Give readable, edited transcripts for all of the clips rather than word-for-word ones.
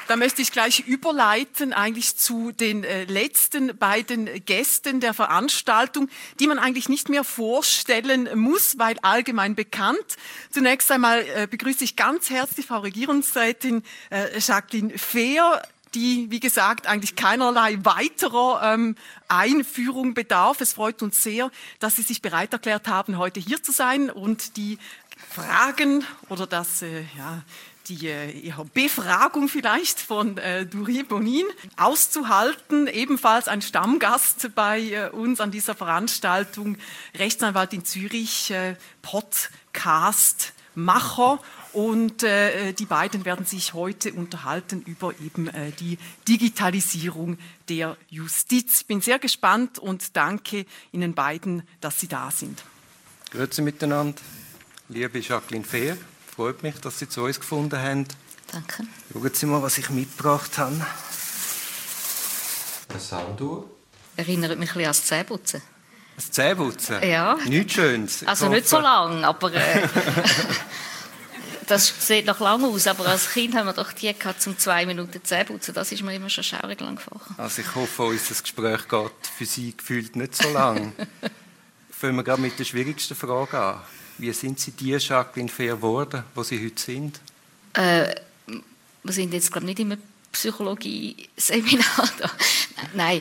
Da möchte ich gleich überleiten eigentlich zu den letzten beiden Gästen der Veranstaltung, die man eigentlich nicht mehr vorstellen muss, weil allgemein bekannt. Zunächst einmal begrüße ich ganz herzlich Frau Regierungsrätin Jacqueline Fehr, die, wie gesagt, eigentlich keinerlei weiterer Einführung bedarf. Es freut uns sehr, dass Sie sich bereit erklärt haben, heute hier zu sein und die Fragen oder ihre Befragung vielleicht von Durie Bonin auszuhalten. Ebenfalls ein Stammgast bei uns an dieser Veranstaltung, Rechtsanwalt in Zürich, Podcast-Macher. Und die beiden werden sich heute unterhalten über eben die Digitalisierung der Justiz. Ich bin sehr gespannt und danke Ihnen beiden, dass Sie da sind. Grüezi miteinander. Liebe Jacqueline Fehr, freut mich, dass Sie zu uns gefunden haben. Danke. Schauen Sie mal, was ich mitgebracht habe. Eine Sanduhr. Erinnert mich ein bisschen an das Zähneputzen. Das Zähneputzen? Ja. Nichts Schönes. Also nicht so lang, aber das sieht noch lang aus. Aber als Kind haben wir doch die gehabt, zum 2 Minuten Zähneputzen. Das ist mir immer schon schaurig lang gefahren. Also ich hoffe, unser Gespräch geht für Sie gefühlt nicht so lang. Fangen wir gerade mit der schwierigsten Frage an. Wie sind Sie die Jacqueline Fehr geworden, wo Sie heute sind? Wir sind jetzt, glaube ich, nicht im Psychologie-Seminar da. Nein.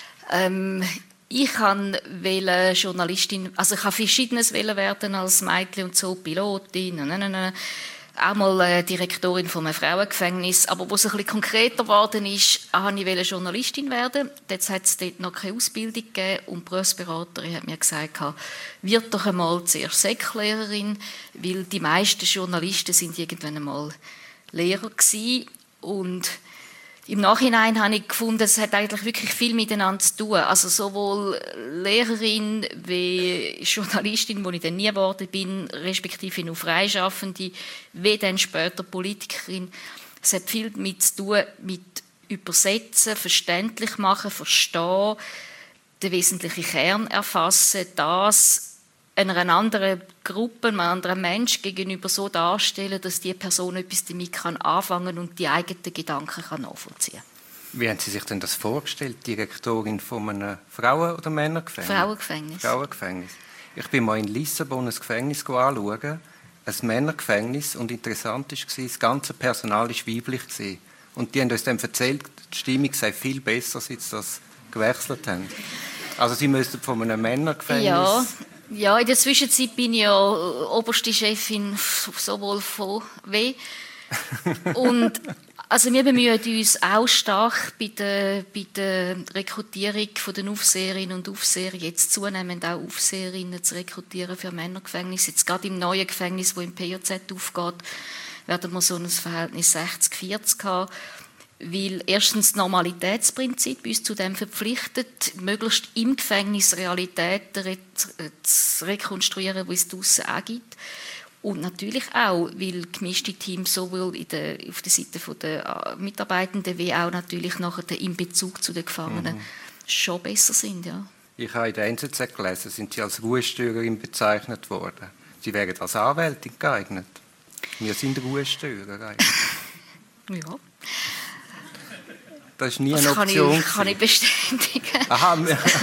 Ich wollte Journalistin, also ich wollte Verschiedenes werden als Mädchen und so, Pilotin, auch mal Direktorin von einem Frauengefängnis. Aber wo es ein bisschen konkreter geworden ist, wollte ich Journalistin werden. Jetzt hat es dort noch keine Ausbildung gegeben und die Berufsberaterin hat mir gesagt, wird doch einmal zuerst Säcklehrerin, weil die meisten Journalisten sind irgendwann einmal Lehrer gewesen. Und im Nachhinein habe ich gefunden, es hat eigentlich wirklich viel miteinander zu tun. Also sowohl Lehrerin wie Journalistin, wo ich dann nie geworden bin, respektive nur Freischaffende, wie dann später Politikerin. Es hat viel damit zu tun, mit Übersetzen, verständlich machen, verstehen, den wesentlichen Kern erfassen, das einer anderen Gruppe, einem anderen Menschen gegenüber so darstellen, dass die Person etwas damit anfangen kann und die eigenen Gedanken nachvollziehen kann. Wie haben Sie sich denn das vorgestellt, Direktorin von einem Frauen- oder Männergefängnis? Frauengefängnis. Frauengefängnis. Ich bin mal in Lissabon ein Gefängnis anschauen, ein Männergefängnis, und interessant war, das ganze Personal war weiblich. Und die haben uns dann erzählt, die Stimmung sei viel besser, seit sie das gewechselt haben. Also Sie müssten von einem Männergefängnis... Ja, in der Zwischenzeit bin ich ja oberste Chefin sowohl von W. Und also wir bemühen uns auch stark bei der Rekrutierung der Aufseherinnen und Aufseher, jetzt zunehmend auch Aufseherinnen zu rekrutieren für Männergefängnisse. Jetzt gerade im neuen Gefängnis, das im PJZ aufgeht, werden wir so ein Verhältnis 60-40 haben. Weil erstens das Normalitätsprinzip uns zu dem verpflichtet, möglichst im Gefängnis Realitäten zu rekonstruieren, die es draussen auch gibt. Und natürlich auch, weil gemischte Teams sowohl auf der Seite der Mitarbeitenden wie auch natürlich nachher im Bezug zu den Gefangenen schon besser sind. Ja. Ich habe in der NZZ gelesen, sind Sie als Ruhestörerin bezeichnet worden. Sie wären als Anwältin geeignet. Wir sind Ruhestörer eigentlich. Ja. Das ist nie eine Option. Kann ich bestätigen. Aha.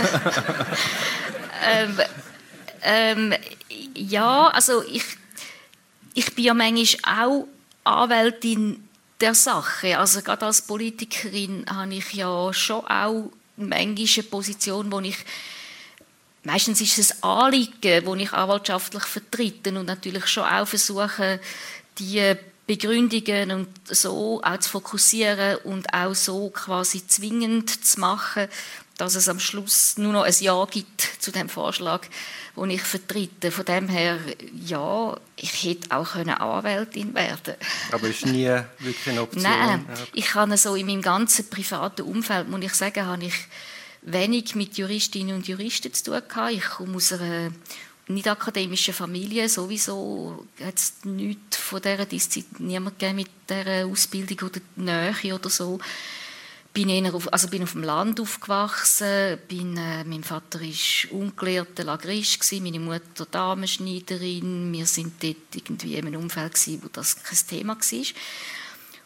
Ja, also ich bin ja manchmal auch Anwältin der Sache. Also gerade als Politikerin habe ich ja schon auch manchmal eine Position, wo ich meistens ist es ein Anliegen, das ich anwaltschaftlich vertrete und natürlich schon auch versuche, die Begründungen und so auch zu fokussieren und auch so quasi zwingend zu machen, dass es am Schluss nur noch ein Ja gibt zu dem Vorschlag, den ich vertrete. Von dem her, ja, ich hätte auch Anwältin werden können. Aber ist nie wirklich eine Option? Nein, ich kann so in meinem ganzen privaten Umfeld, muss ich sagen, habe ich wenig mit Juristinnen und Juristen zu tun gehabt. Ich komme aus einer nicht akademischen Familie, sowieso hat es nichts von dieser Disziplin, niemand gegeben mit dieser Ausbildung oder Nähe oder so. Bin auf dem Land aufgewachsen, mein Vater war ungelehrter Lagrist, meine Mutter Damenschneiderin, wir sind dort irgendwie in einem Umfeld, wo das kein Thema war.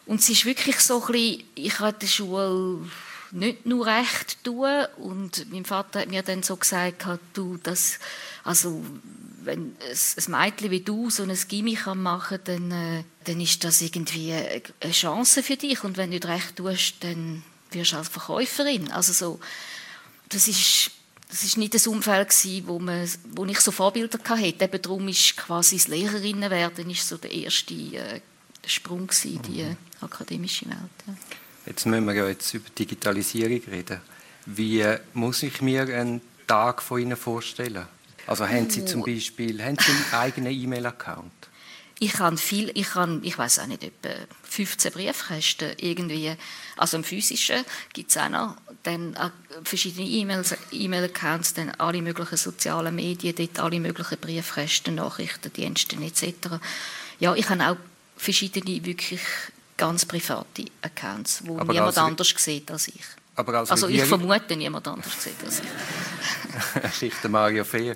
Und es ist wirklich so ein bisschen, ich habe in der Schule nicht nur recht tun und mein Vater hat mir dann so gesagt, du, das, also wenn ein Mädchen wie du so ein Gimmi machen kann, dann ist das irgendwie eine Chance für dich und wenn du nicht recht tust, dann wirst du als Verkäuferin. Also so, das ist nicht das Umfeld gewesen, wo ich so Vorbilder hatte. Eben darum ist quasi das Lehrerinnenwerden ist so der erste Sprung gewesen, die akademische Welt. Ja. Jetzt müssen wir ja jetzt über Digitalisierung reden. Wie muss ich mir einen Tag von Ihnen vorstellen? Also haben Sie zum Beispiel einen eigenen E-Mail-Account? Ich weiss auch nicht, etwa 15 Briefkästen irgendwie. Also im Physischen gibt es auch noch dann verschiedene E-Mail-Accounts, dann alle möglichen sozialen Medien, dort alle möglichen Briefkästen, Nachrichtendienste etc. Ja, ich habe auch verschiedene wirklich ganz private Accounts, wo niemand anders sieht als ich. Also ich vermute, niemand anders sieht als ich. Schicht Mario Fehr.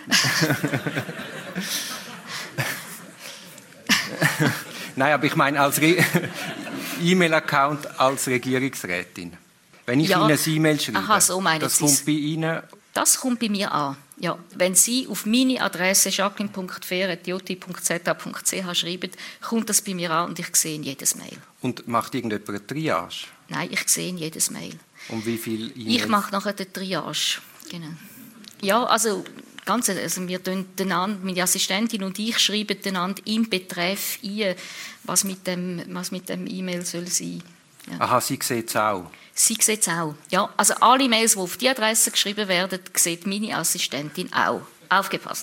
Nein, aber ich meine als E-Mail-Account als Regierungsrätin. Wenn ich Ihnen eine E-Mail schreibe, das kommt bei Ihnen... Das kommt bei mir an. Ja, wenn Sie auf meine Adresse jacqueline.fehr@jt.za.ch schreiben, kommt das bei mir an und ich sehe jedes Mail. Und macht irgendjemand eine Triage? Nein, ich sehe jedes Mail. Und wie viele E-Mails? Ich mache nachher die Triage. Genau. Ja, also wir meine Assistentin und ich schreiben einander im Betreff ein, was mit dem E-Mail soll sein. Ja. Aha, Sie sehen es auch? Sie sieht es auch. Ja, also alle Mails, die auf die Adresse geschrieben werden, sieht meine Assistentin auch. Aufgepasst.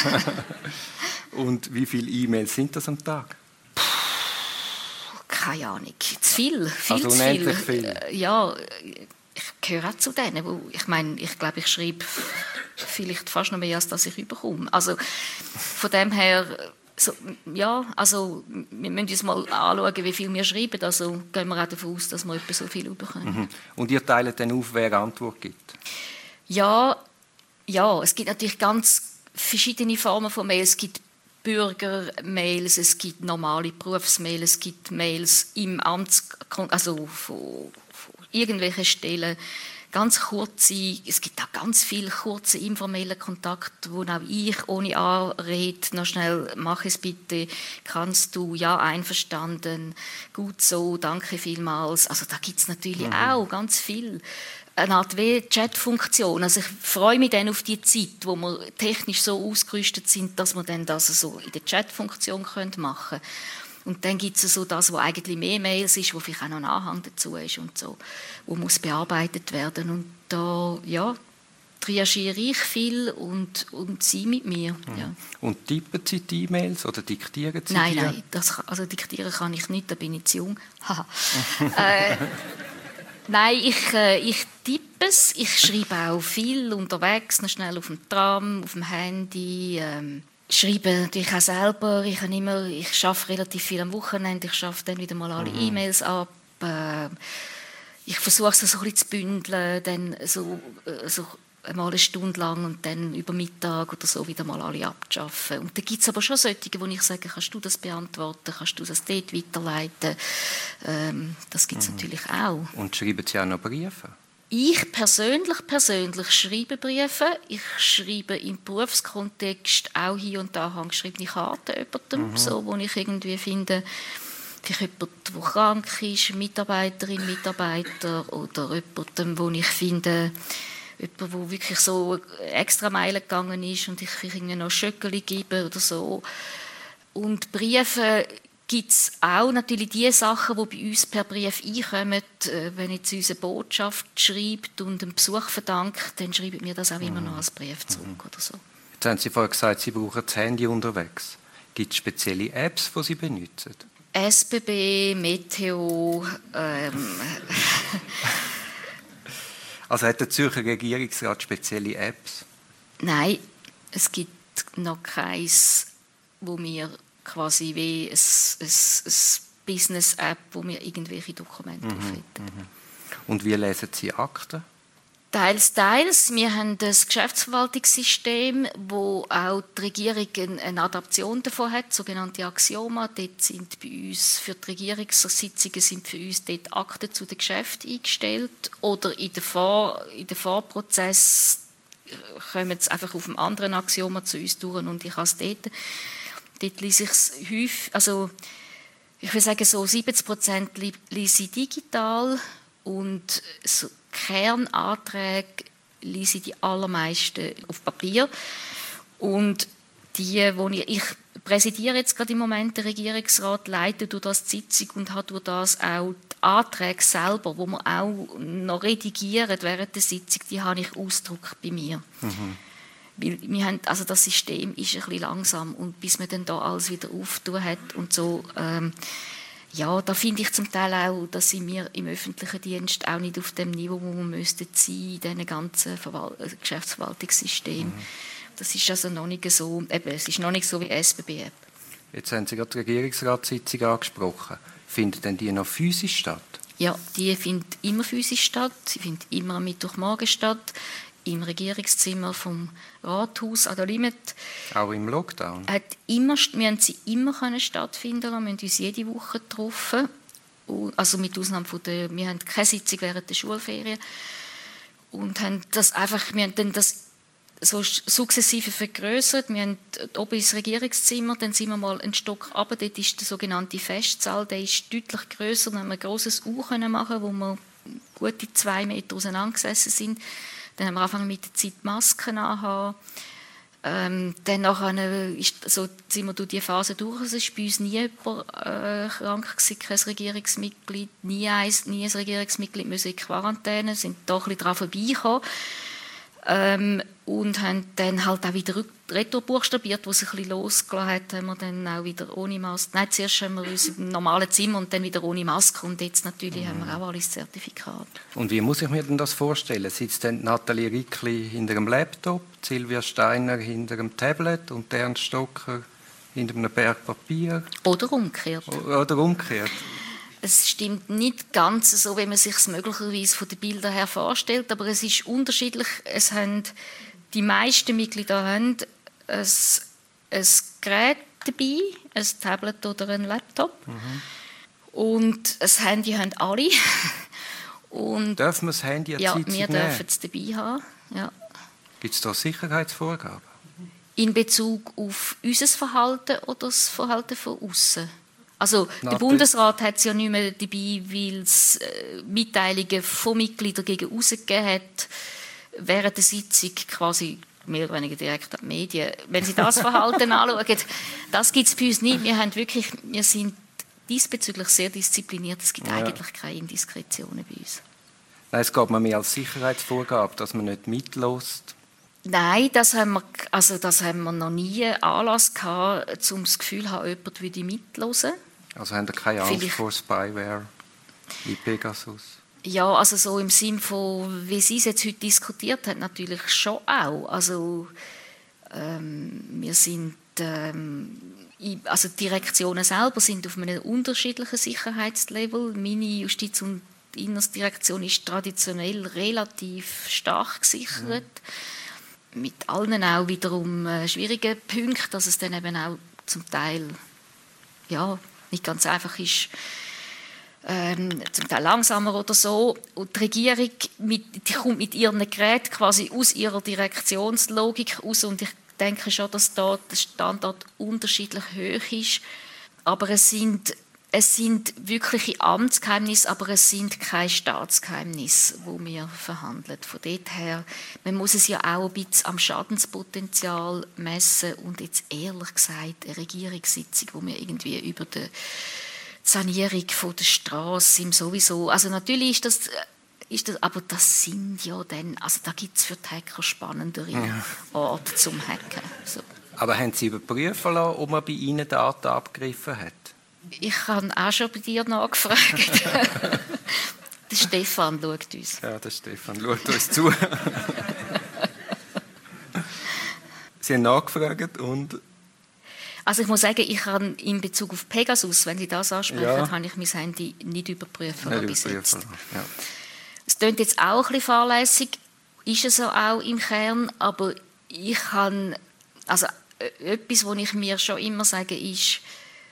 Und wie viele E-Mails sind das am Tag? Keine Ahnung. Zu viel. Also unendlich viel. Ja, ich gehöre auch zu denen. Ich glaube, ich schreibe vielleicht fast noch mehr, als das ich bekomme. Also von dem her... So, ja, also wir müssen uns mal anschauen, wie viel wir schreiben. Also gehen wir auch davon aus, dass wir etwa so viel bekommen. Mhm. Und ihr teilt dann auf, wer Antwort gibt? Ja, es gibt natürlich ganz verschiedene Formen von Mails. Es gibt Bürgermails, es gibt normale Berufsmails, es gibt Mails im also von irgendwelchen Stellen. Ganz kurze, es gibt auch ganz viele kurze informelle Kontakte, wo auch ich ohne Anrede noch schnell «Mach es bitte, kannst du, ja, einverstanden, gut so, danke vielmals». Also da gibt es natürlich auch ganz viel. Eine Art Chat-Funktion. Also ich freue mich dann auf die Zeit, wo wir technisch so ausgerüstet sind, dass wir dann das so in der Chat-Funktion machen können. Und dann gibt es so das, was eigentlich mehr Mails ist, wo vielleicht auch noch ein Anhang dazu ist und so, wo muss bearbeitet werden. Und da, ja, triagiere ich viel und sie mit mir. Ja. Und tippen Sie die E-Mails oder diktieren Sie die? Nein, also diktieren kann ich nicht, da bin ich zu jung. Nein, ich tippe es. Ich schreibe auch viel unterwegs, noch schnell auf dem Tram, auf dem Handy. Schreibe natürlich auch selber. Ich arbeite relativ viel am Wochenende. Ich arbeite dann wieder mal alle E-Mails ab. Ich versuche es so ein bisschen zu bündeln, dann so mal eine Stunde lang und dann über Mittag oder so wieder mal alle abzuschaffen. Und da gibt es aber schon solche, wo ich sage, kannst du das beantworten, kannst du das dort weiterleiten. Das gibt es natürlich auch. Und schreiben Sie auch noch Briefe? Ich persönlich schreibe Briefe. Ich schreibe im Berufskontext auch hier und da handgeschriebene Karten jemandem, so, wo ich irgendwie finde, vielleicht jemand, der krank ist, Mitarbeiterin, Mitarbeiter oder jemandem, wo ich finde, jemand, der wirklich so extra Meilen gegangen ist und ich irgendwie noch Schöckeli gebe oder so. Und Briefe gibt es auch natürlich die Sachen, die bei uns per Brief einkommen. Wenn jetzt unsere Botschaft schreibt und einen Besuch verdankt, dann schreibt mir das auch immer noch als Brief zurück oder so. Jetzt haben Sie vorhin gesagt, Sie brauchen das Handy unterwegs. Gibt es spezielle Apps, die Sie benutzen? SBB, Meteo. Also hat der Zürcher Regierungsrat spezielle Apps? Nein, es gibt noch keins, wo wir quasi wie ein Business-App, wo wir irgendwelche Dokumente drauf hätten. Und wie lesen Sie Akten? Teils, teils. Wir haben das Geschäftsverwaltungssystem, wo auch die Regierung eine Adaption davon hat, sogenannte Axioma. Dort sind bei uns für die Regierungssitzungen sind für uns dort Akten zu den Geschäften eingestellt. Oder in den Vorprozess kommen sie einfach auf einem anderen Axioma zu uns durch und ich habe es dort lese ich es häufig, also ich würde sagen, so 70% lese ich digital und so Kernanträge lese ich die allermeisten auf Papier. Und ich präsidiere jetzt gerade im Moment den Regierungsrat, leite durch das die Sitzung und habe durch das auch die Anträge selber, die wir auch noch redigieren während der Sitzung, die habe ich ausgedruckt bei mir. Weil wir haben, also das System ist ein bisschen langsam und bis man dann da alles wieder auftun hat und so, ja, da finde ich zum Teil auch, dass sind wir im öffentlichen Dienst auch nicht auf dem Niveau, wo wir müssten sein, in diesem ganzen Geschäftsverwaltungssystem. Das ist also noch nicht so, es ist noch nicht so wie SBB-App. Jetzt haben Sie gerade die Regierungsratssitzung angesprochen. Findet denn die noch physisch statt? Ja, die findet immer physisch statt. Sie findet immer am Mittwochmorgen statt. Im Regierungszimmer vom Rathaus an der Limit. Auch im Lockdown? Wir haben sie immer stattfinden lassen. Wir haben uns jede Woche getroffen. Also mit Ausnahme wir haben keine Sitzung während der Schulferien. Und wir haben dann das so sukzessive vergrößert. Wir haben oben ins Regierungszimmer, dann sind wir mal einen Stock runter. Dort ist der sogenannte Festsaal, der ist deutlich grösser. Dann haben wir ein grosses U machen, wo wir gute 2 Meter auseinandergesessen sind. Dann haben wir angefangen mit der Zeit Masken anhaben. Dann nachher sind wir durch die Phase durch. Es ist bei uns nie jemand krank gewesen, kein Regierungsmitglied. Nie ein Regierungsmitglied müssen in Quarantäne, sind da ein bisschen daran vorbeigekommen. Und haben dann halt auch wieder retour buchstabiert, wo es ein bisschen losgelassen hat, haben wir dann auch wieder ohne Maske. Nein, zuerst haben wir uns im normalen Zimmer und dann wieder ohne Maske und jetzt natürlich haben wir auch alles Zertifikat. Und wie muss ich mir denn das vorstellen? Sitzt dann Nathalie Rickli hinter einem Laptop, Silvia Steiner hinter einem Tablet und Ernst Stocker hinter einem Berg Papier? Oder umgekehrt. Oder umgekehrt. Es stimmt nicht ganz so, wie man sich es möglicherweise von den Bildern her vorstellt, aber es ist unterschiedlich. Die meisten Mitglieder haben ein Gerät dabei, ein Tablet oder ein Laptop. Und ein Handy haben alle. Und dürfen wir das Handy an die Sitzung nehmen? Ja, wir dürfen es dabei haben. Ja. Gibt es da Sicherheitsvorgaben? In Bezug auf unser Verhalten oder das Verhalten von außen? Also der Bundesrat hat es ja nicht mehr dabei, weil es Mitteilungen von Mitgliedern gegen gegeben hat, während der Sitzung quasi mehr oder weniger direkt an die Medien. Wenn Sie das Verhalten anschauen, das gibt es bei uns nicht. Wir sind diesbezüglich sehr diszipliniert. Es gibt eigentlich keine Indiskretionen bei uns. Nein, es geht mir mehr als Sicherheitsvorgabe, dass man nicht mitlässt. Nein, das haben wir noch nie Anlass gehabt, um das Gefühl zu haben, jemand würde mithören. Also haben Sie keine Angst vor Spyware wie Pegasus? Ja, also so im Sinn von, wie Sie es jetzt heute diskutiert haben, natürlich schon auch. Also wir sind, also die Direktionen selber sind auf einem unterschiedlichen Sicherheitslevel. Meine Justiz- und Innendirektion ist traditionell relativ stark gesichert. Mit allen auch wiederum schwierigen Punkten, dass es dann eben auch zum Teil nicht ganz einfach ist, zum Teil langsamer oder so. Und die Regierung die kommt mit ihren Geräten quasi aus ihrer Direktionslogik raus und ich denke schon, dass da der Standard unterschiedlich hoch ist. Aber es sind wirkliche Amtsgeheimnisse, aber es sind keine Staatsgeheimnisse, die wir verhandeln. Von dort her, man muss es ja auch ein bisschen am Schadenspotenzial messen und jetzt ehrlich gesagt eine Regierungssitzung, wo wir irgendwie über die Sanierung von der Straße sowieso, also natürlich ist das, aber das sind ja dann, also da gibt es für die Hacker spannendere Orte zum Hacken. So. Aber haben Sie überprüfen lassen, ob man bei Ihnen Daten abgegriffen hat? Ich habe auch schon bei dir nachgefragt. Der Stefan schaut uns. Ja, der Stefan schaut uns zu. Sie haben nachgefragt und... Also ich muss sagen, ich habe in Bezug auf Pegasus, wenn Sie das ansprechen, habe ich mein Handy nicht überprüfen lassen bis jetzt. Ja. Es klingt jetzt auch ein bisschen fahrlässig. ist es auch im Kern, aber ich kann, also etwas, was ich mir schon immer sage, ist,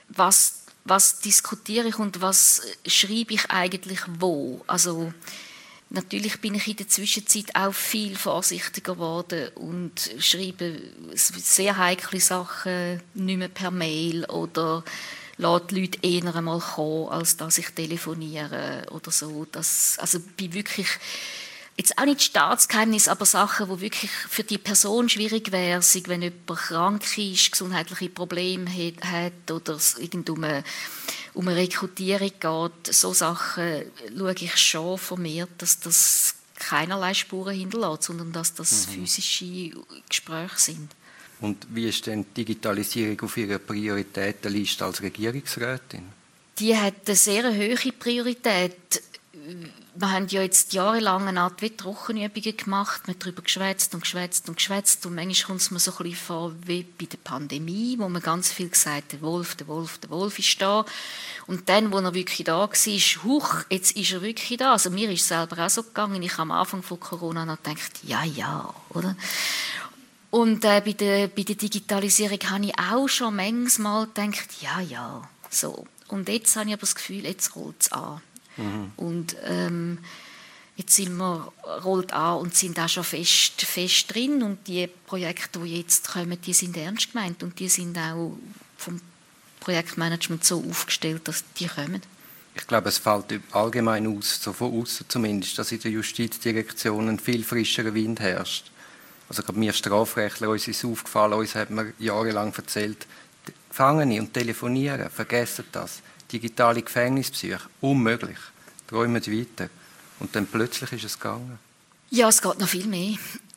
was diskutiere ich und was schreibe ich eigentlich wo? Also natürlich bin ich in der Zwischenzeit auch viel vorsichtiger geworden und schreibe sehr heikle Sachen nicht mehr per Mail oder lasse die Leute eher einmal kommen, als dass ich telefoniere oder so. Also bin wirklich, jetzt auch nicht Staatsgeheimnis, aber Sachen, die wirklich für die Person schwierig wären, wenn jemand krank ist, gesundheitliche Probleme hat oder es um eine Rekrutierung geht. So Sachen schaue ich schon vermehrt, dass das keinerlei Spuren hinterlässt, sondern dass das physische Gespräche sind. Und wie ist denn die Digitalisierung auf Ihrer Prioritätenliste als Regierungsrätin? Die hat eine sehr hohe Priorität. Wir haben ja jetzt jahrelang eine Art Trockenübungen gemacht, wir haben darüber geschwätzt und manchmal kommt es mir so ein bisschen vor wie bei der Pandemie, wo man ganz viel gesagt hat, der Wolf ist da. Und dann, wo er wirklich da war, huch, jetzt ist er wirklich da. Also mir ist es selber auch so gegangen, ich habe am Anfang von Corona noch gedacht, ja, oder? Und bei der Digitalisierung habe ich auch schon manchmal gedacht, ja, so. Und jetzt habe ich aber das Gefühl, jetzt rollt es an. Und jetzt rollt an und sind auch schon fest drin. Und die Projekte, die jetzt kommen, die sind ernst gemeint. Und die sind auch vom Projektmanagement so aufgestellt, dass die kommen. Ich glaube, es fällt allgemein aus, so von außen zumindest, dass in der Justizdirektion ein viel frischerer Wind herrscht. Also gerade wir Strafrechtler, uns ist aufgefallen, uns hat man jahrelang erzählt, fangen und telefonieren, vergessen das. Digitale Gefängnispsyche, unmöglich. Träumen weiter. Und dann plötzlich ist es gegangen. Ja, es geht noch viel mehr.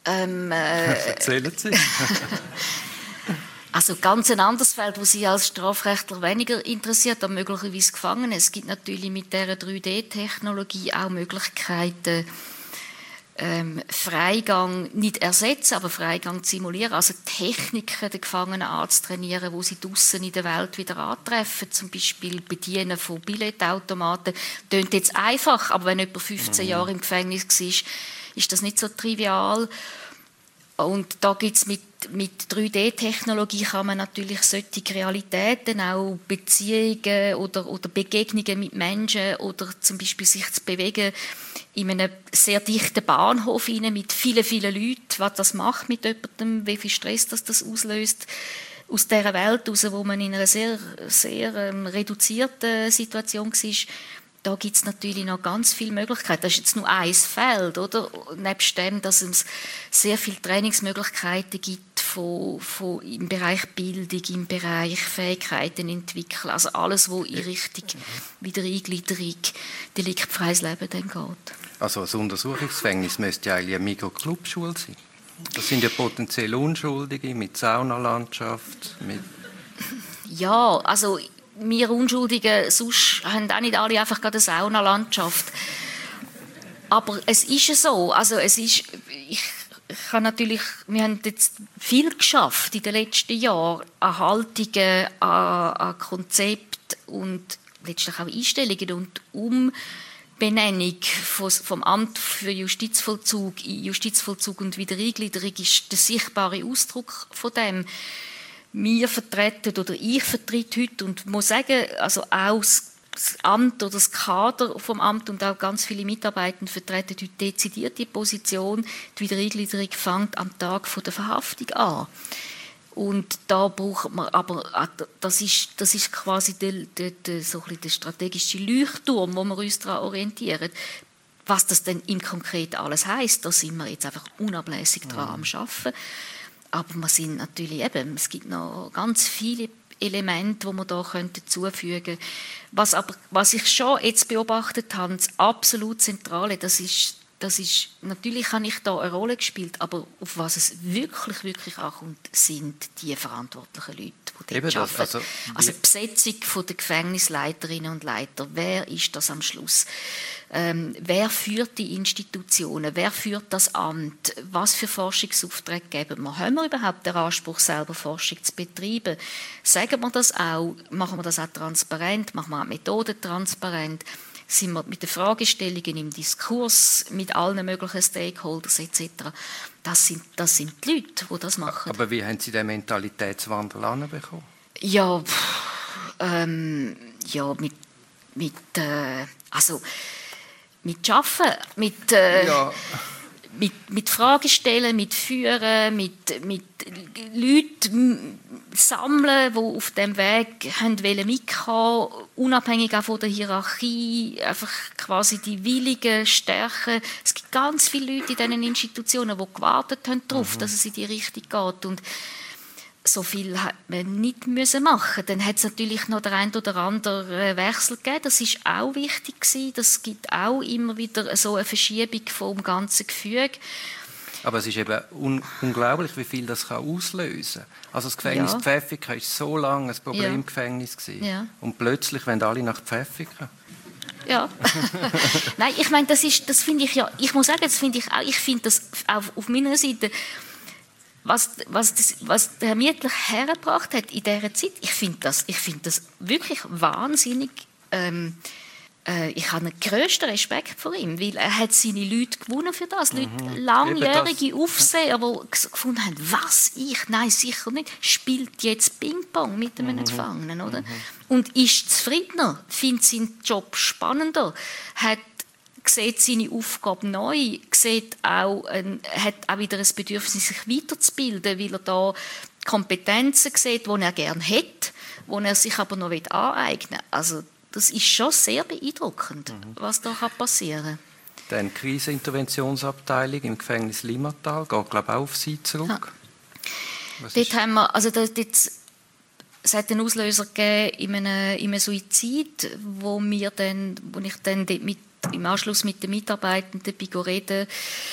Erzählen Sie. Also ganz ein anderes Feld, das Sie als Strafrechtler weniger interessiert, aber möglicherweise Gefangene. Es gibt natürlich mit dieser 3D-Technologie auch Möglichkeiten, Freigang nicht ersetzen, aber Freigang zu simulieren. Also Techniken der Gefangenen anzutrainieren, wo sie draussen in der Welt wieder antreffen. Zum Beispiel Bedienen von Billetautomaten. Das klingt jetzt einfach, aber wenn jemand 15 Jahre im Gefängnis war, ist das nicht so trivial. Und da gibt es mit 3D-Technologie kann man natürlich solche Realitäten, auch Beziehungen oder Begegnungen mit Menschen oder zum Beispiel sich zu bewegen in einem sehr dichten Bahnhof mit vielen, vielen Leuten, was das macht mit jemandem, wie viel Stress das auslöst, aus dieser Welt heraus, wo man in einer sehr, sehr reduzierten Situation war. Da gibt es natürlich noch ganz viele Möglichkeiten. Das ist jetzt nur ein Feld, oder? Nebst dem, dass es sehr viele Trainingsmöglichkeiten gibt im Bereich Bildung, im Bereich Fähigkeiten entwickeln. Also alles, was in Richtung Wiedereingliederung, deliktfreies Leben dann geht. Also ein Untersuchungsgefängnis müsste ja eigentlich eine Mikroclubschule sein. Das sind ja potenziell Unschuldige mit Saunalandschaft. Ja, also wir Unschuldigen, sonst haben auch nicht alle einfach gerade eine Saunalandschaft. Aber es ist ja so, also wir haben jetzt viel geschafft in den letzten Jahren an Haltungen, an Konzepten und letztlich auch Einstellungen und Umbenennung vom Amt für Justizvollzug in Justizvollzug und Wiedereingliederung ist der sichtbare Ausdruck von dem. Wir vertreten oder ich vertrete heute und muss sagen, also auch das Amt oder das Kader vom Amt und auch ganz viele Mitarbeitende vertreten heute dezidiert die Position, die Wiedereingliederung fängt am Tag der Verhaftung an. Und da braucht man, aber das ist quasi so ein der strategische Leuchtturm, wo wir uns daran orientieren. Was das denn im Konkreten alles heisst, da sind wir jetzt einfach unablässig dran am Arbeiten. Aber wir sind natürlich es gibt noch ganz viele Elemente, die man da zufügen könnte. Was ich schon jetzt beobachtet habe, das absolut Zentrale, das ist, natürlich habe ich da eine Rolle gespielt, aber auf was es wirklich, wirklich ankommt, sind die verantwortlichen Leute, die dort arbeiten. Also die Besetzung der Gefängnisleiterinnen und Leiter. Wer ist das am Schluss? Wer führt die Institutionen? Wer führt das Amt? Was für Forschungsaufträge geben wir? Haben wir überhaupt den Anspruch, selber Forschung zu betreiben? Sagen wir das auch? Machen wir das auch transparent? Machen wir auch Methoden transparent? sind wir mit den Fragestellungen im Diskurs, mit allen möglichen Stakeholders etc. Das sind die Leute, die das machen. Aber wie haben Sie den Mentalitätswandel anbekommen? Ja, mit Arbeiten, mit Fragen stellen, mit Führen, mit Leuten sammeln, die auf diesem Weg mitkommen wollen, unabhängig auch von der Hierarchie, einfach quasi die Willigen stärken. Es gibt ganz viele Leute in diesen Institutionen, die gewartet haben darauf, dass es in die Richtung geht. Und so viel hat man nicht machen müssen. Dann hat es natürlich noch den einen oder anderen Wechsel gegeben. Das ist auch wichtig gewesen. Das gibt auch immer wieder so eine Verschiebung vom ganzen Gefüge. Aber es ist eben unglaublich, wie viel das auslösen kann. Also das Gefängnis Pfäffiken war so lange ein Problemgefängnis gewesen. Ja. Und plötzlich wollen alle nach Pfäffiken. Ja. Nein, ich meine, das finde ich ja, ich muss sagen, das finde ich auch, ich finde das auch auf meiner Seite, was der Herr Mietler hergebracht hat in dieser Zeit, ich finde das wirklich wahnsinnig. Ich habe den grössten Respekt vor ihm, weil er hat seine Leute gewonnen für das. Leute, langjährige Aufseher, die gefunden haben, nein, sicher nicht, spielt jetzt Ping-Pong mit einem Gefangenen, oder? Und ist zufriedener, findet seinen Job spannender, sieht seine Aufgabe neu, hat auch wieder ein Bedürfnis, sich weiterzubilden, weil er da Kompetenzen sieht, die er gerne hat, die er sich aber noch aneignen will. Also, das ist schon sehr beeindruckend, was da passieren kann. Die Kriseninterventionsabteilung im Gefängnis Limmatal geht, glaube ich, auch auf Sie zurück. Ja. Dort haben wir, also es hat einen Auslöser gegeben in einem Suizid, wo ich dann im Anschluss mit den Mitarbeitenden reden,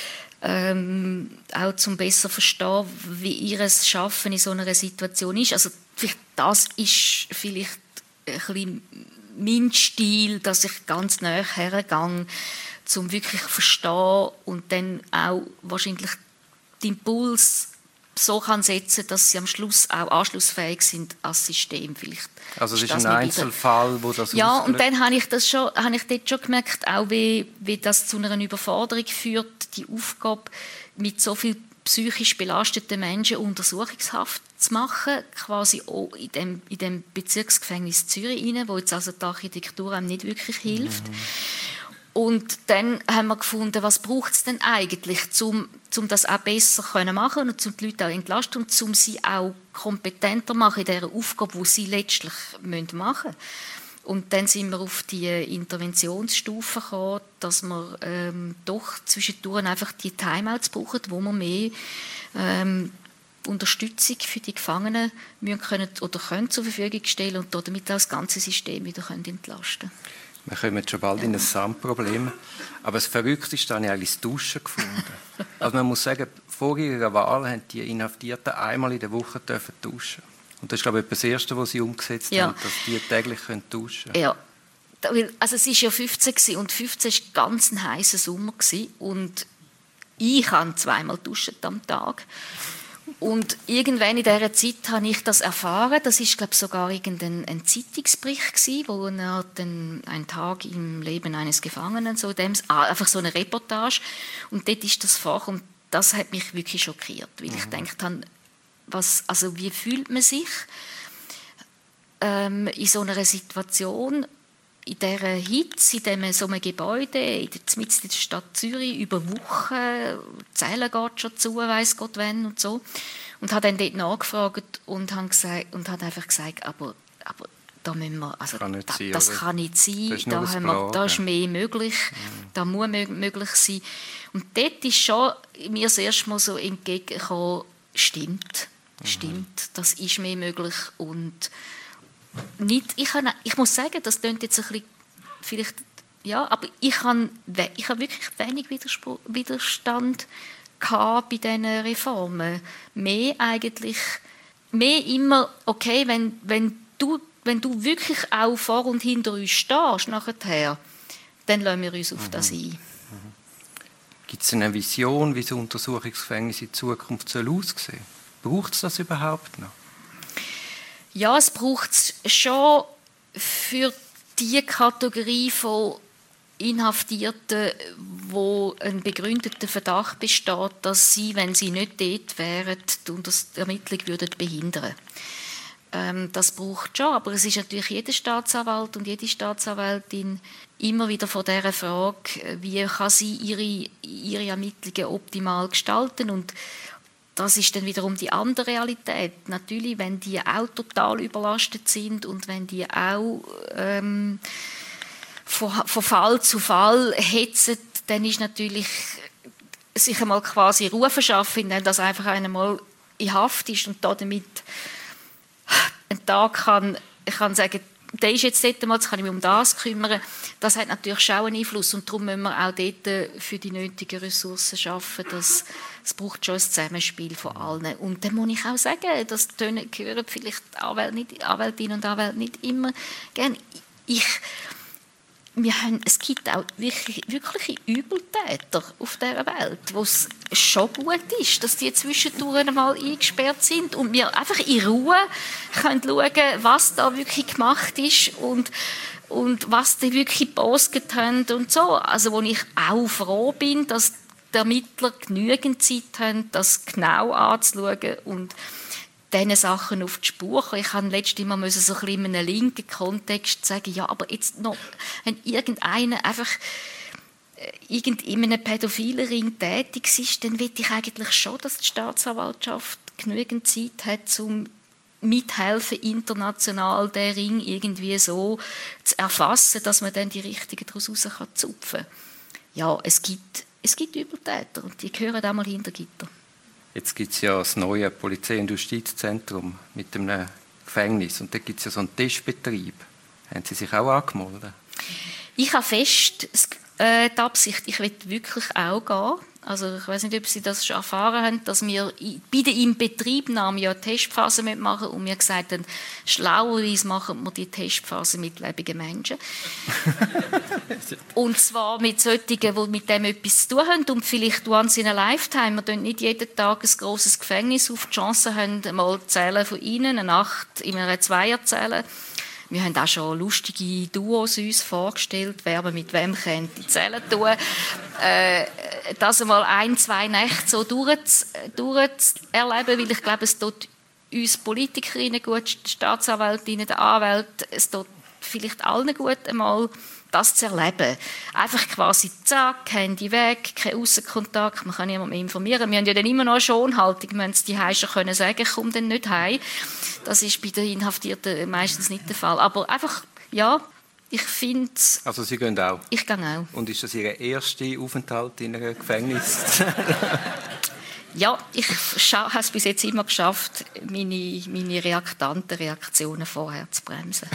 auch zum besser verstehen, wie ihr Schaffen in so einer Situation ist. Also das ist vielleicht ein bisschen mein Stil, dass ich ganz nahe hergehe, um wirklich zu verstehen und dann auch wahrscheinlich den Impuls so kann setzen, dass sie am Schluss auch anschlussfähig sind als System. Vielleicht also es ist ein Einzelfall, wo das ja, und dann habe ich dort schon gemerkt, auch wie das zu einer Überforderung führt, die Aufgabe mit so viel psychisch belasteten Menschen Untersuchungshaft zu machen, quasi auch in dem Bezirksgefängnis Zürich rein, wo jetzt also die Architektur einem nicht wirklich hilft. Und dann haben wir gefunden, was braucht es denn eigentlich, um das auch besser zu machen und um die Leute auch entlasten und um sie auch kompetenter machen in dieser Aufgabe, die sie letztlich machen müssen. Und dann sind wir auf die Interventionsstufe gekommen, dass wir doch zwischendurch einfach die Timeouts brauchen, wo wir mehr Unterstützung für die Gefangenen können zur Verfügung stellen und damit auch das ganze System wieder entlasten können. Wir kommen schon bald in ein Sandproblem. Aber das Verrückteste ist, dass ich eigentlich das Duschen gefunden. Also man muss sagen, vor ihrer Wahl haben die Inhaftierten einmal in der Woche duschen. Und das ist, glaube ich, das Erste, was sie umgesetzt haben, dass die täglich duschen können. Ja, also es war ja 15 und 15 war ganz ein heißer Sommer. Und ich habe zweimal duschen am Tag. Und irgendwann in dieser Zeit habe ich das erfahren. Das war, glaube ich, sogar ein Zeitungsbericht gewesen, wo er dann ein Tag im Leben eines Gefangenen, einfach so eine Reportage. Und dort ist das vor und das hat mich wirklich schockiert, weil ich gedacht habe, wie fühlt man sich in so einer Situation, in dieser Hitze, in so einem Gebäude, mitten in der Stadt Zürich, über Wochen, die Zelle geht schon zu, weiss Gott wann und so. Und habe dann dort nachgefragt und habe einfach gesagt, aber da müssen wir, also das kann nicht sein, da ist mehr möglich, da muss möglich sein. Und dort ist schon mir das erste Mal so entgegengekommen, stimmt, das ist mehr möglich und nicht, ich muss sagen, das klingt jetzt ein bisschen, vielleicht, ja, aber ich habe wirklich wenig Widerstand gehabt bei diesen Reformen. Mehr immer, okay, wenn du wirklich auch vor und hinter uns stehst, nachher, dann lassen wir uns auf das ein. Gibt es eine Vision, wie das Untersuchungsgefängnis in Zukunft aussehen soll? Braucht es das überhaupt noch? Ja, es braucht es schon für die Kategorie von Inhaftierten, wo ein begründeter Verdacht besteht, dass sie, wenn sie nicht dort wären, die Ermittlung würden behindern. Das braucht schon, aber es ist natürlich jeder Staatsanwalt und jede Staatsanwältin immer wieder vor dieser Frage, wie kann sie ihre Ermittlungen optimal gestalten, und das ist dann wiederum die andere Realität. Natürlich, wenn die auch total überlastet sind und wenn die auch von Fall zu Fall hetzen, dann ist natürlich sich einmal quasi Ruhe verschaffen, indem das einfach einmal in Haft ist und damit einen Tag kann sagen, der ist jetzt dort mal, jetzt kann ich mich um das kümmern. Das hat natürlich schon einen Einfluss und darum müssen wir auch dort für die nötigen Ressourcen schaffen. Es braucht schon ein Zusammenspiel von allen. Und dann muss ich auch sagen, das hören vielleicht Anwältinnen und Anwälte nicht immer gerne. Es gibt auch wirkliche Übeltäter auf dieser Welt, wo es schon gut ist, dass die zwischendurch einmal eingesperrt sind und wir einfach in Ruhe können schauen, was da wirklich gemacht ist und was die wirklich gepostet haben und so. Also wo ich auch froh bin, dass die Ermittler genügend Zeit haben, das genau anzuschauen und diesen Sachen auf die Spur. Ich habe letztes Mal so ein bisschen in einem linken Kontext sagen, ja, aber jetzt noch, wenn irgendeiner einfach in einem pädophilen Ring tätig ist, dann will ich eigentlich schon, dass die Staatsanwaltschaft genügend Zeit hat, um mithelfen, international den Ring irgendwie so zu erfassen, dass man dann die Richtigen daraus zupfen kann. Ja, es gibt Übeltäter und die gehören auch mal hinter Gitter. Jetzt gibt es ja das neue Polizei- und Justizzentrum mit einem Gefängnis. Und da gibt es ja so einen Testbetrieb. Haben Sie sich auch angemeldet? Ich habe fest die Absicht, ich will wirklich auch gehen. Also ich weiß nicht, ob Sie das schon erfahren haben, dass wir bei der Inbetriebnahme ja eine Testphase machen und wir gesagt haben, schlauerweise machen wir die Testphase mit lebenden Menschen. Und zwar mit solchen, die mit dem etwas zu tun haben und vielleicht once in a lifetime. Wir nicht jeden Tag ein grosses Gefängnis auf die Chance haben, mal Zellen von ihnen, eine Nacht in einer Zweierzelle. Wir haben auch schon lustige Duos uns vorgestellt, wer man mit wem könnte die Zellen tun. Das einmal 1-2 Nächte so durchzuerleben, weil ich glaube, es tut uns Politikerinnen gut, die Staatsanwältinnen, der Anwälte, es tut vielleicht allen gut, einmal das zu erleben. Einfach quasi zack, Handy weg, kein Aussenkontakt, man kann niemanden mehr informieren. Wir haben ja dann immer noch eine Schonhaltung, wir müssen es die schon können sagen, ich komme dann nicht heim. Das ist bei den Inhaftierten meistens nicht der Fall. Aber einfach, ja, ich finde... Also Sie gehen auch? Ich gehe auch. Und ist das Ihr erster Aufenthalt in einem Gefängnis? Ja, ich habe es bis jetzt immer geschafft, meine reaktanten Reaktionen vorher zu bremsen.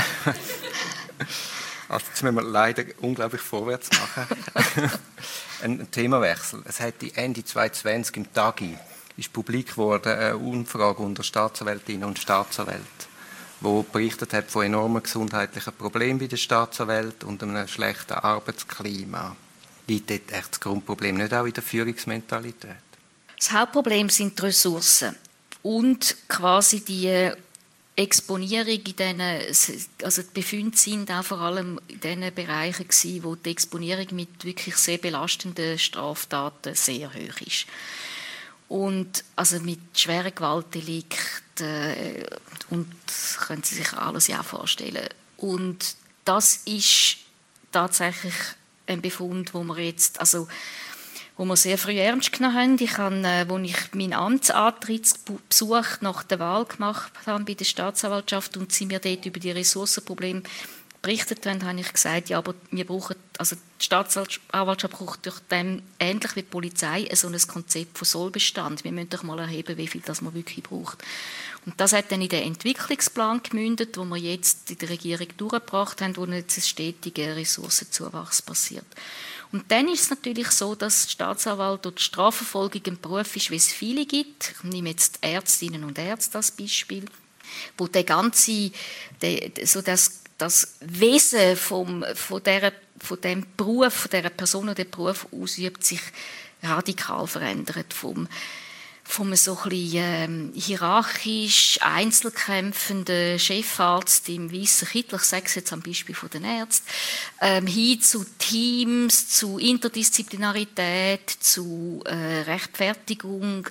Also jetzt müssen wir leider unglaublich vorwärts machen. Ein Themawechsel. Es hat Ende 2020 im Tagi ist publik geworden eine Umfrage unter Staatsanwältinnen und Staatsanwälten, die berichtet hat von enormen gesundheitlichen Problemen bei den Staatsanwälten und einem schlechten Arbeitsklima. Liegt dort echt das Grundproblem nicht auch in der Führungsmentalität? Das Hauptproblem sind die Ressourcen und quasi die Exponierung in diesen, also die Befunde sind auch vor allem in den Bereichen gewesen, wo die Exponierung mit wirklich sehr belastenden Straftaten sehr hoch ist. Und also mit schweren Gewaltdelikten und können Sie sich alles ja vorstellen. Und das ist tatsächlich ein Befund, wo wir jetzt, also wo wir sehr früh ernst genommen haben. Ich habe, als ich meinen Amtsantrittsbesuch nach der Wahl gemacht habe bei der Staatsanwaltschaft und sie mir dort über die Ressourcenprobleme berichtet haben, habe ich gesagt, ja, aber wir brauchen, also die Staatsanwaltschaft braucht durch dem, ähnlich wie die Polizei, so ein Konzept von Sollbestand. Wir müssen doch mal erheben, wie viel das man wirklich braucht. Und das hat dann in den Entwicklungsplan gemündet, wo wir jetzt in der Regierung durchgebracht haben, wo jetzt ein stetiger Ressourcenzuwachs passiert. Und dann ist es natürlich so, dass die Staatsanwalt oder die Strafverfolgung ein Beruf ist, wie es viele gibt. Ich nehme jetzt die Ärztinnen und Ärzte als Beispiel, wo der ganze, so das Wesen von dem Beruf, von dieser Person, die den Beruf ausübt, sich radikal verändert. von so ein bisschen hierarchisch einzelkämpfenden Chefarzt im weißen Kittel, ich sage es jetzt am Beispiel von den Ärzten, hin zu Teams, zu Interdisziplinarität, zu Rechtfertigung,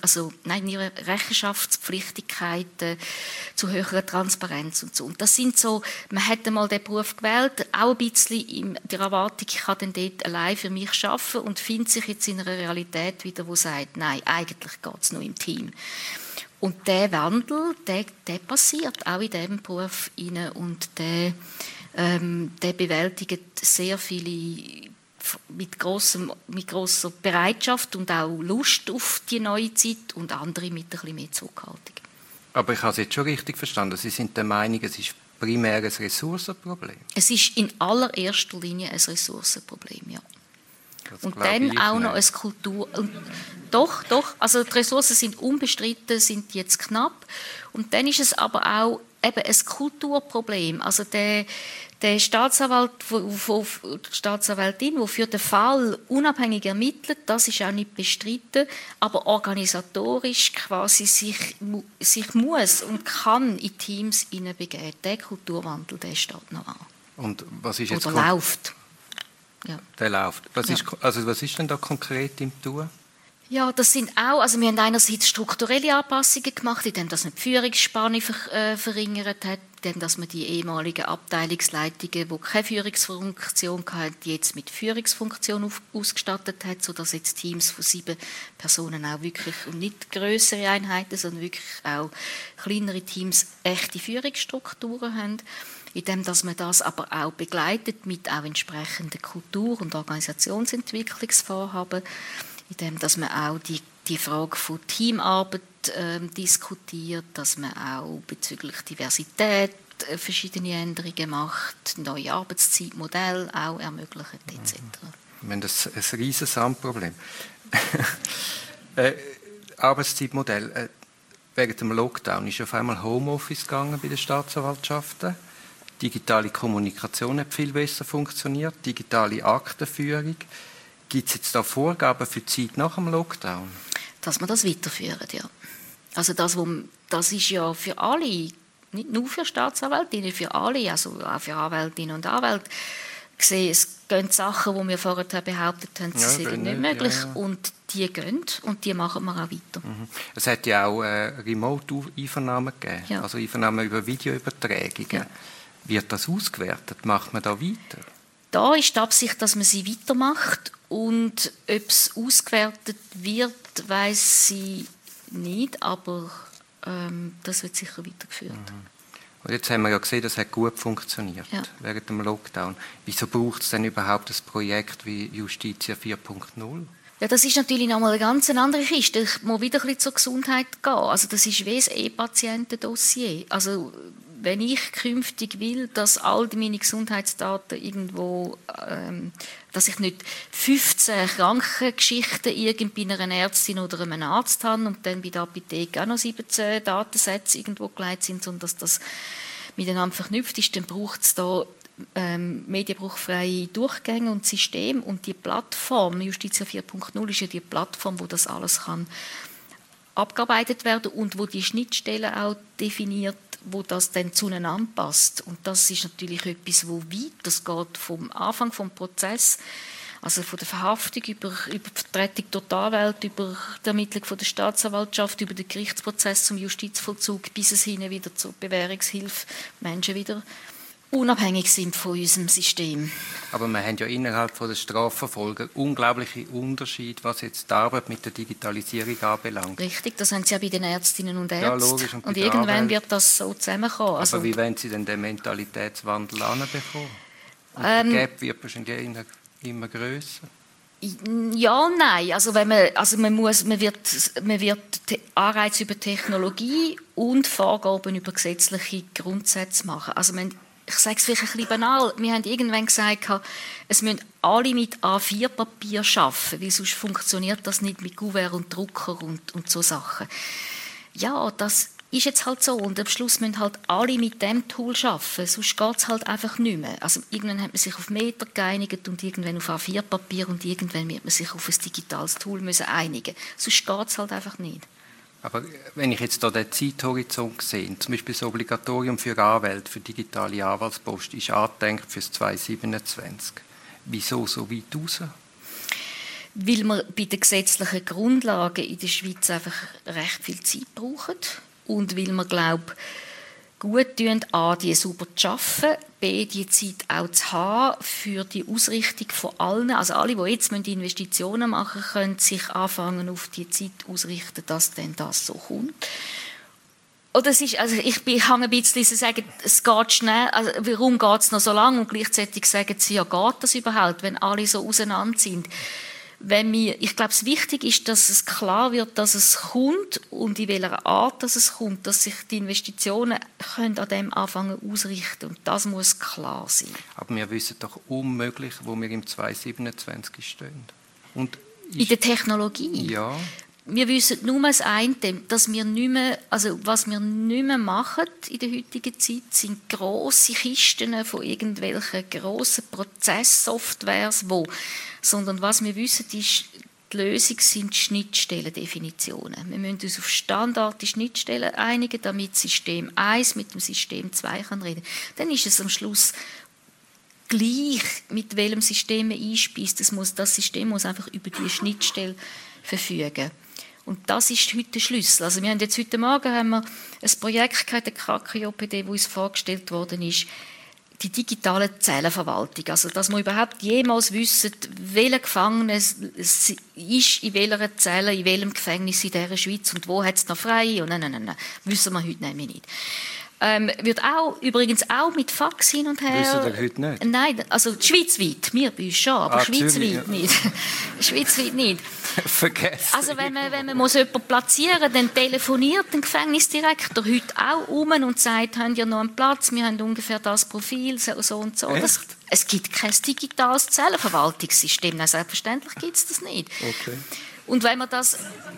Rechenschaftspflichtigkeiten, zu höherer Transparenz und so. Und das sind so, man hat einmal den Beruf gewählt, auch ein bisschen in der Erwartung, ich kann dann dort allein für mich arbeiten und findet sich jetzt in einer Realität wieder, die sagt, nein, eigentlich geht es nur im Team. Und der Wandel, der passiert auch in diesem Beruf rein und der bewältigt sehr viele mit grosser Bereitschaft und auch Lust auf die neue Zeit und andere mit ein bisschen mehr Zurückhaltung. Aber ich habe es jetzt schon richtig verstanden. Sie sind der Meinung, es ist primär ein Ressourcenproblem? Es ist in allererster Linie ein Ressourcenproblem, ja. Das und dann auch noch eine Kultur. Doch, also die Ressourcen sind unbestritten, sind jetzt knapp. Und dann ist es aber auch eben ein Kulturproblem. Also der Staatsanwalt, die Staatsanwältin, die für den Fall unabhängig ermittelt, das ist auch nicht bestritten, aber organisatorisch quasi sich muss und kann in Teams hineinbegeben. Der Kulturwandel, der steht noch an. Und was ist jetzt oder läuft. Ja. Der läuft. Was ist denn da konkret im Tun? Ja, das sind auch, also wir haben einerseits strukturelle Anpassungen gemacht, indem dass man die Führungsspanne verringert hat, indem dass man die ehemaligen Abteilungsleitungen, die keine Führungsfunktion hatten, die jetzt mit Führungsfunktion ausgestattet hat, sodass jetzt Teams von 7 Personen auch wirklich, und nicht grössere Einheiten, sondern wirklich auch kleinere Teams echte Führungsstrukturen haben. Indem dass man das aber auch begleitet mit auch entsprechenden Kultur- und Organisationsentwicklungsvorhaben, indem dass man auch die Frage von Teamarbeit diskutiert, dass man auch bezüglich Diversität verschiedene Änderungen macht, neue Arbeitszeitmodelle auch ermöglicht etc. Wir haben ein riesiges Problem. Arbeitszeitmodell. Während dem Lockdown ist auf einmal Homeoffice gegangen bei den Staatsanwaltschaften. Digitale Kommunikation hat viel besser funktioniert, digitale Aktenführung. Gibt es jetzt da Vorgaben für die Zeit nach dem Lockdown? Dass wir das weiterführen, ja. Also das ist ja für alle, nicht nur für Staatsanwältinnen, für alle, also auch für Anwältinnen und Anwälte, gesehen, es gehen Sachen, die wir vorher behauptet haben, sie sind nicht möglich. Ja. Und die gehen und die machen wir auch weiter. Mhm. Es hat ja auch Remote-Einvernahmen gegeben, ja. Also Einvernahmen über Videoübertragungen. Ja. Wird das ausgewertet? Macht man da weiter? Da ist die Absicht, dass man sie weitermacht. Und ob es ausgewertet wird, weiss sie nicht, aber das wird sicher weitergeführt. Mhm. Und jetzt haben wir ja gesehen, das hat gut funktioniert während dem Lockdown. Wieso braucht es denn überhaupt ein Projekt wie Justitia 4.0? Ja, das ist natürlich nochmal eine ganz andere Kiste. Ich muss wieder ein bisschen zur Gesundheit gehen. Also das ist wie ein E-Patienten-Dossier. Also wenn ich künftig will, dass all meine Gesundheitsdaten irgendwo, dass ich nicht 15 Krankengeschichten bei einer Ärztin oder einem Arzt habe und dann bei der Apotheke auch noch 17 Datensätze irgendwo gelegt sind, sondern dass das miteinander verknüpft ist, dann braucht es da medienbruchfreie Durchgänge und Systeme. Und die Plattform, Justitia 4.0, ist ja die Plattform, wo das alles kann abgearbeitet werden und wo die Schnittstellen auch definiert, wo das dann zueinander passt. Und das ist natürlich etwas, wo weit, das geht vom Anfang vom Prozess, also von der Verhaftung über die Vertretung durch die Anwälte, über die Ermittlung von der Staatsanwaltschaft, über den Gerichtsprozess zum Justizvollzug, bis es hin wieder zur Bewährungshilfe Menschen wieder unabhängig sind von unserem System. Aber wir haben ja innerhalb der Strafverfolger unglaubliche Unterschiede, was jetzt die Arbeit mit der Digitalisierung anbelangt. Richtig, das haben Sie ja bei den Ärztinnen und Ärzten. Ja, logisch. Und irgendwann wird das so zusammenkommen. Aber wie wollen Sie denn den Mentalitätswandel anbekommen? Der Gap wird wahrscheinlich immer grösser. Ja und nein. Also man wird Anreize über Technologie und Vorgaben über gesetzliche Grundsätze machen. Also ich sage es vielleicht ein bisschen banal, wir haben irgendwann gesagt, es müssen alle mit A4-Papier arbeiten, weil sonst funktioniert das nicht mit Kuvert und Drucker und so Sachen. Ja, das ist jetzt halt so und am Schluss müssen halt alle mit dem Tool arbeiten, sonst geht es halt einfach nicht mehr. Also irgendwann hat man sich auf Meter geeinigt und irgendwann auf A4-Papier und irgendwann wird man sich auf ein digitales Tool einigen. Sonst geht es halt einfach nicht. Aber wenn ich jetzt hier den Zeithorizont sehe, zum Beispiel das Obligatorium für Anwälte, für digitale Anwaltspost, ist angedenkt für 2027. Wieso so weit raus? Weil wir bei den gesetzlichen Grundlagen in der Schweiz einfach recht viel Zeit brauchen und weil wir, glaube gut tun, A, die sauber zu arbeiten, B, die Zeit auch zu haben für die Ausrichtung von allen. Also alle, die jetzt Investitionen machen, können sich anfangen, auf die Zeit ausrichten, dass denn das so kommt. Oder es ist, also ich hänge ein bisschen zu sagen, es geht schnell, also warum geht es noch so lange? Und gleichzeitig sagen sie, ja, geht das überhaupt, wenn alle so auseinander sind? Ich glaube, es wichtig ist, dass es klar wird, dass es kommt und in welcher Art dass es kommt, dass sich die Investitionen können an dem anfangen ausrichten und das muss klar sein. Aber wir wissen doch unmöglich, wo wir im 2027 stehen. Und in der Technologie? Ja. Wir wissen nur das eine, dass wir nicht mehr, also was wir nicht mehr machen in der heutigen Zeit, sind grosse Kisten von irgendwelchen grossen Prozesssoftwares, sondern was wir wissen, ist, die Lösung sind Schnittstellendefinitionen. Wir müssen uns auf Standard die Schnittstellen einigen, damit System 1 mit dem System 2 kann reden. Dann ist es am Schluss gleich, mit welchem System man einspeist. Das System muss einfach über die Schnittstelle verfügen. Und das ist heute der Schlüssel. Also wir haben jetzt heute Morgen ein Projekt gehabt, der KKJPD, wo uns vorgestellt worden ist, die digitale Zellenverwaltung. Also dass wir überhaupt jemals wissen, welcher Gefangene ist in welcher Zelle, in welchem Gefängnis in dieser Schweiz und wo hat es noch frei. Und nein. Wissen wir heute nämlich nicht. Wird übrigens auch mit Fax hin und her. Wissen wir heute nicht? Nein, also schweizweit, wir bei uns schon, aber schweizweit nicht. Schweizweit nicht. Vergessen. Also wenn man muss jemanden platzieren, dann telefoniert der Gefängnisdirektor heute auch und sagt, haben ja noch einen Platz, wir haben ungefähr das Profil, so und so. Es gibt kein digitales Zellenverwaltungssystem, nein, selbstverständlich gibt es das nicht. Okay. Und wenn wir das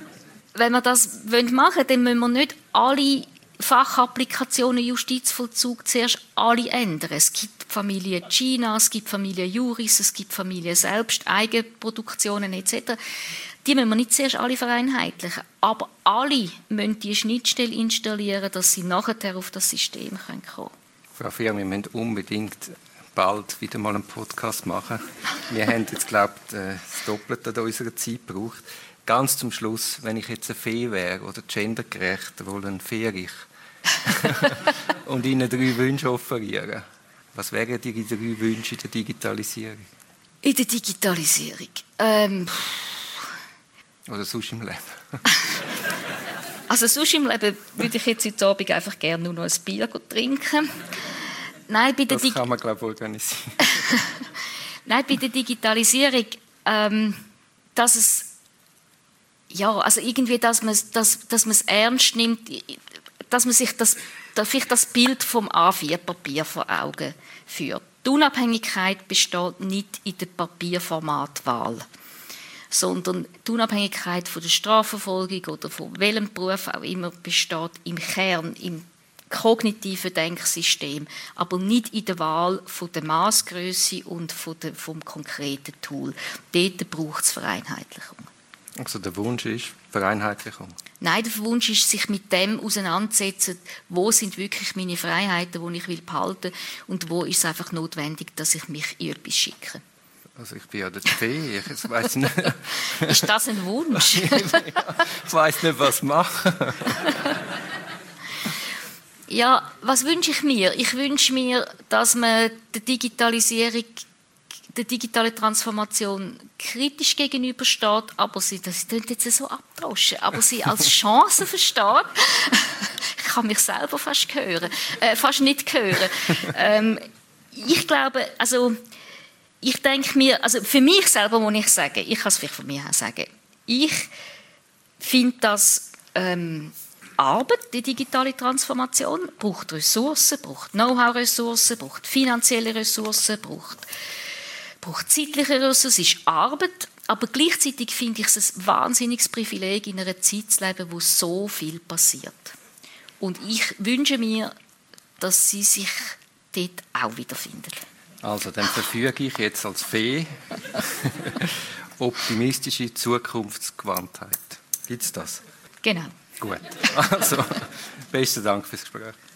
machen wollen, dann müssen wir nicht alle Fachapplikationen Justizvollzug zuerst alle ändern. Es gibt Familie China, es gibt Familie Juris, es gibt Familie selbst, Eigenproduktionen etc. Die müssen wir nicht zuerst alle vereinheitlichen, aber alle müssen die Schnittstelle installieren, dass sie nachher auf das System kommen können. Frau Fehr, wir müssen unbedingt bald wieder mal einen Podcast machen. Wir haben jetzt, glaube ich, das Doppelte an unserer Zeit gebraucht. Ganz zum Schluss, wenn ich jetzt eine Fee wäre oder gendergerecht, wohl ein Feerich, und Ihnen 3 Wünsche offerieren, was wären die 3 Wünsche in der Digitalisierung? In der Digitalisierung? Oder sonst im Leben? Also sonst im Leben würde ich jetzt heute Abend einfach gerne nur noch ein Bier trinken. Nein, bei der das kann man, glaube ich, organisieren. Nein, bei der Digitalisierung, dass es ja, also irgendwie, dass man es ernst nimmt, dass man sich vielleicht das Bild vom A4-Papier vor Augen führt. Die Unabhängigkeit besteht nicht in der Papierformatwahl, sondern die Unabhängigkeit von der Strafverfolgung oder von welchem Beruf auch immer besteht im Kern, im kognitiven Denksystem, aber nicht in der Wahl von der Maßgröße und vom konkreten Tool. Dort braucht es Vereinheitlichung. Also der Wunsch ist Vereinheitlichung? Nein, der Wunsch ist, sich mit dem auseinanderzusetzen, wo sind wirklich meine Freiheiten, die ich behalten will und wo ist es einfach notwendig, dass ich mich in etwas schicke. Also ich bin ja der Fee, ich weiss nicht. Ist das ein Wunsch? Ich weiss nicht, was machen. Ja, was wünsche ich mir? Ich wünsche mir, dass man der digitalen Transformation kritisch gegenübersteht, aber das klingt jetzt so abdroschen, aber sie als Chance versteht. Ich kann mich selber fast nicht hören. Ich glaube, also ich denke mir, also für mich selber muss ich sagen, ich kann es vielleicht von mir her sagen, ich finde, dass Arbeit, die digitale Transformation, braucht Ressourcen, braucht Know-how-Ressourcen, braucht finanzielle Ressourcen, braucht zeitliche Ressourcen, es ist Arbeit, aber gleichzeitig finde ich es ein wahnsinniges Privileg, in einer Zeit zu leben, wo so viel passiert. Und ich wünsche mir, dass sie sich dort auch wiederfinden. Also, dann verfüge ich jetzt als Fee optimistische Zukunftsgewandtheit. Gibt es das? Genau. Gut. Also, besten Dank fürs Gespräch.